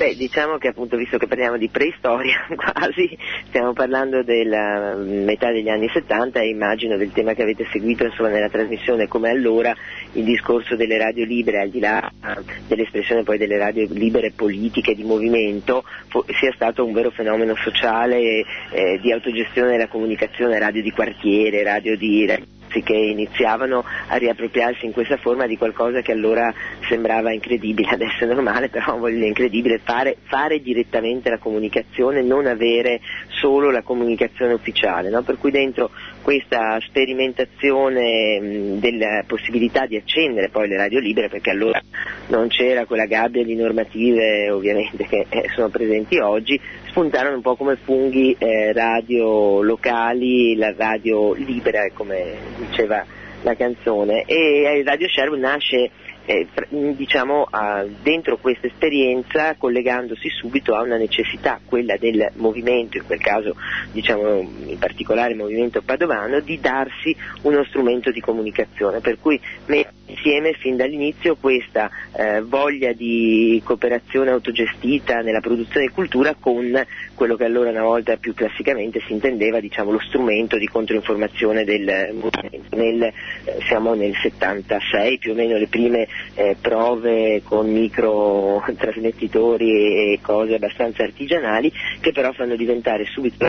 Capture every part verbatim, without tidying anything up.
Beh, diciamo che appunto, visto che parliamo di preistoria quasi, stiamo parlando della metà degli anni settanta, e immagino del tema che avete seguito insomma nella trasmissione, come allora il discorso delle radio libere, al di là dell'espressione poi delle radio libere politiche di movimento, fo- sia stato un vero fenomeno sociale eh, di autogestione della comunicazione, radio di quartiere, radio di ragazzi che iniziavano a riappropriarsi in questa forma di qualcosa che allora sembrava incredibile, adesso è normale, però voglio dire, incredibile fare, fare direttamente la comunicazione, non avere solo la comunicazione ufficiale, no? Per cui dentro questa sperimentazione mh, della possibilità di accendere poi le radio libere, perché allora non c'era quella gabbia di normative ovviamente che eh, sono presenti oggi, spuntarono un po' come funghi eh, radio locali, la radio libera come diceva la canzone, e Radio Sherwood nasce eh, diciamo uh, dentro questa esperienza, collegandosi subito a una necessità, quella del movimento, in quel caso diciamo in particolare il movimento padovano, di darsi uno strumento di comunicazione, per cui mette insieme fin dall'inizio questa eh, voglia di cooperazione autogestita nella produzione di cultura con quello che allora una volta più classicamente si intendeva diciamo lo strumento di controinformazione del movimento. Nel, eh, siamo nel settantasei più o meno, le prime eh, prove con micro trasmettitori e cose abbastanza artigianali, che però fanno diventare subito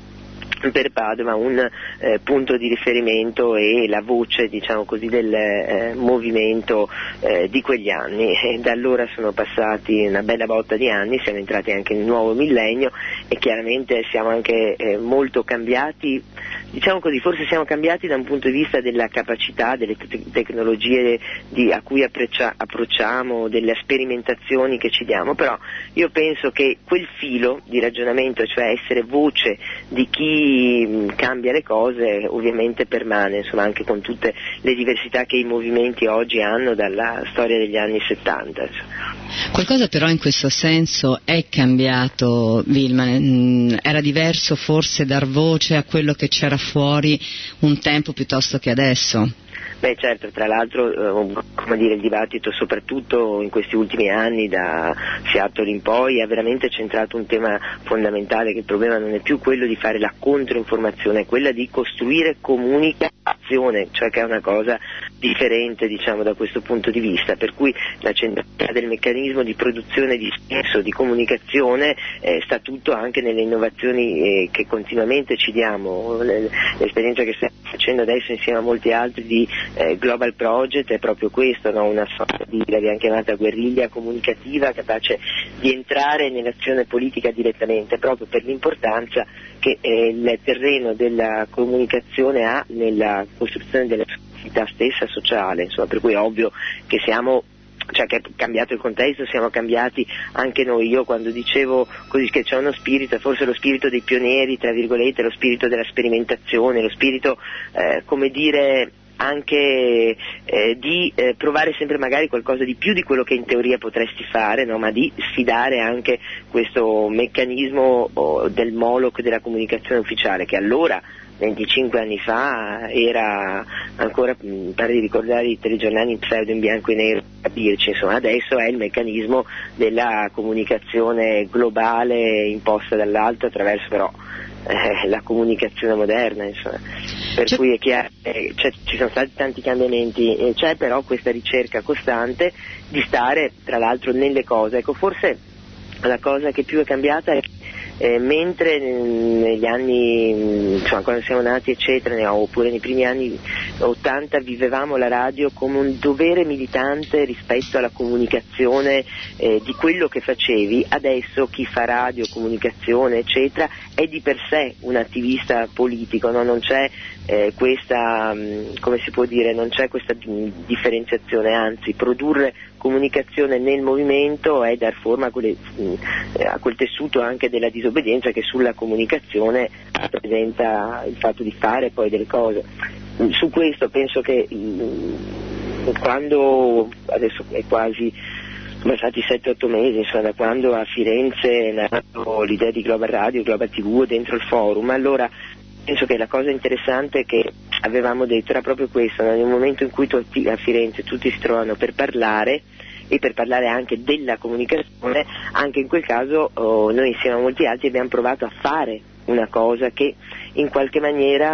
per Padova un eh, punto di riferimento e la voce, diciamo così, del eh, movimento eh, di quegli anni. E da allora sono passati una bella botta di anni, siamo entrati anche nel nuovo millennio e chiaramente siamo anche eh, molto cambiati, diciamo così, forse siamo cambiati da un punto di vista della capacità, delle te- tecnologie di, a cui approccia- approcciamo, delle sperimentazioni che ci diamo, però io penso che quel filo di ragionamento, cioè essere voce di chi cambia le cose, ovviamente permane, insomma, anche con tutte le diversità che i movimenti oggi hanno dalla storia degli anni settanta. Qualcosa però in questo senso è cambiato, Vilma, era diverso forse dar voce a quello che c'era fuori un tempo piuttosto che adesso? Beh certo, tra l'altro eh, come dire, il dibattito soprattutto in questi ultimi anni da Seattle in poi ha veramente centrato un tema fondamentale, che il problema non è più quello di fare la controinformazione, è quella di costruire comunicazione, cioè che è una cosa differente diciamo da questo punto di vista, per cui la centralità del meccanismo di produzione di senso, di comunicazione eh, sta tutto anche nelle innovazioni eh, che continuamente ci diamo. L'esperienza che stiamo facendo adesso insieme a molti altri di eh, Global Project è proprio questo, no? Una sorta di, l'abbiamo chiamata guerriglia comunicativa, capace di entrare nell'azione politica direttamente, proprio per l'importanza che eh, il terreno della comunicazione ha nella costruzione della società stessa sociale, insomma, per cui è ovvio che siamo, cioè che è cambiato il contesto, siamo cambiati anche noi. Io quando dicevo così che c'è uno spirito, forse lo spirito dei pionieri, tra virgolette, lo spirito della sperimentazione, lo spirito, eh, come dire, anche eh, di eh, provare sempre magari qualcosa di più di quello che in teoria potresti fare, no? Ma di sfidare anche questo meccanismo oh, del Moloch della comunicazione ufficiale, che allora venticinque anni fa era ancora, mi pare di ricordare, i telegiornali in pseudo in bianco e nero, capirci, insomma, adesso è il meccanismo della comunicazione globale imposta dall'alto attraverso però eh, la comunicazione moderna, insomma. Per c'è... cui è chiaro, eh, ci sono stati tanti cambiamenti, e c'è però questa ricerca costante di stare tra l'altro nelle cose. Ecco, forse la cosa che più è cambiata è Eh, mentre negli anni, insomma, quando siamo nati eccetera, oppure nei primi anni ottanta vivevamo la radio come un dovere militante rispetto alla comunicazione eh, di quello che facevi, adesso chi fa radio, comunicazione eccetera è di per sé un attivista politico, no? Non c'è eh, questa, come si può dire, non c'è questa differenziazione, anzi produrre comunicazione nel movimento è dar forma a, quelle, a quel tessuto anche della disobbedienza che sulla comunicazione rappresenta il fatto di fare poi delle cose. Su questo penso che quando, adesso è quasi, sono stati sette otto mesi, insomma, da quando a Firenze è nato l'idea di Global Radio, Global tivù dentro il forum, allora penso che la cosa interessante che avevamo detto era proprio questo, nel momento in cui tutti, a Firenze tutti si trovano per parlare, e per parlare anche della comunicazione, anche in quel caso oh, noi insieme a molti altri abbiamo provato a fare una cosa che in qualche maniera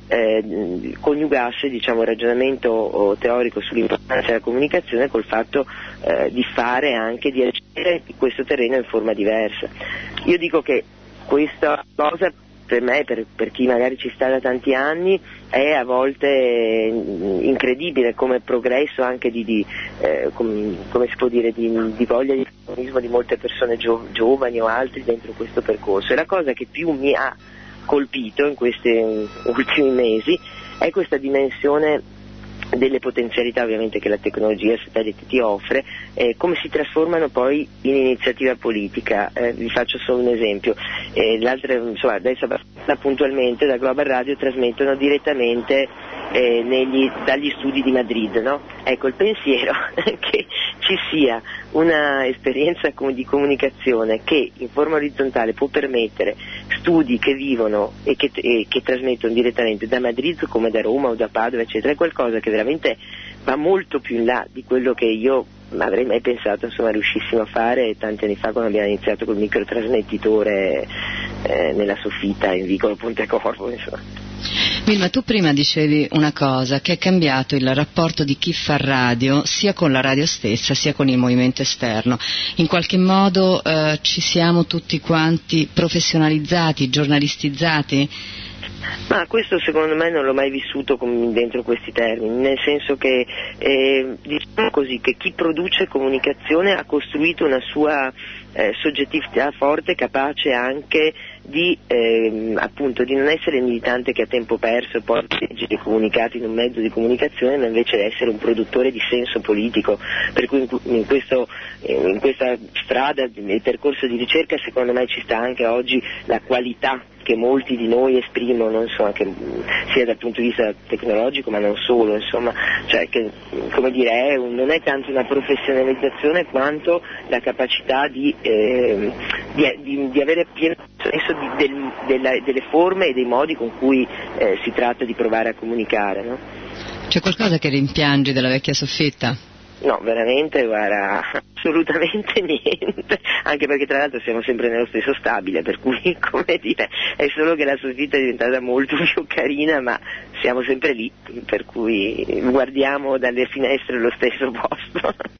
eh, coniugasse, diciamo, il ragionamento oh, teorico sull'importanza della comunicazione col fatto eh, di fare anche, di agire questo terreno in forma diversa. Io dico che questa cosa per me, per, per chi magari ci sta da tanti anni, è a volte incredibile come progresso anche di, di eh, com, come si può dire, di, di voglia di protagonismo di molte persone gio, giovani o altri dentro questo percorso. E la cosa che più mi ha colpito in questi ultimi mesi è questa dimensione delle potenzialità ovviamente che la tecnologia satellite ti offre, eh, come si trasformano poi in iniziativa politica. Eh, vi faccio solo un esempio, eh, l'altra, insomma, adesso puntualmente da Global Radio trasmettono direttamente eh, negli, dagli studi di Madrid, no? Ecco, il pensiero che ci sia una esperienza di comunicazione che in forma orizzontale può permettere studi che vivono e che, e che trasmettono direttamente da Madrid come da Roma o da Padova eccetera, è qualcosa che veramente va molto più in là di quello che io avrei mai pensato, insomma, riuscissimo a fare tanti anni fa quando abbiamo iniziato col microtrasmettitore eh, nella soffitta in vicolo Pontecorvo, insomma. Vilma, tu prima dicevi una cosa, che è cambiato il rapporto di chi fa radio sia con la radio stessa sia con il movimento esterno. In qualche modo eh, ci siamo tutti quanti professionalizzati, giornalistizzati? Ma questo secondo me non l'ho mai vissuto com- dentro questi termini, nel senso che eh, diciamo così che chi produce comunicazione ha costruito una sua eh, soggettività forte, capace anche di eh, appunto di non essere il militante che a tempo perso poi legge i comunicati in un mezzo di comunicazione, ma invece essere un produttore di senso politico, per cui in, in, questo, in questa strada, nel percorso di ricerca, secondo me ci sta anche oggi la qualità che molti di noi esprimono, insomma, che, sia dal punto di vista tecnologico ma non solo, insomma, cioè che, come dire, è un, non è tanto una professionalizzazione quanto la capacità di, eh, di, di, di avere pieno senso di, del, della, delle forme e dei modi con cui eh, si tratta di provare a comunicare, no? C'è qualcosa che rimpiangi della vecchia soffitta? No, veramente, guarda, assolutamente niente, anche perché tra l'altro siamo sempre nello stesso stabile, per cui, come dire, è solo che la soffitta è diventata molto più carina, ma siamo sempre lì, per cui guardiamo dalle finestre lo stesso posto.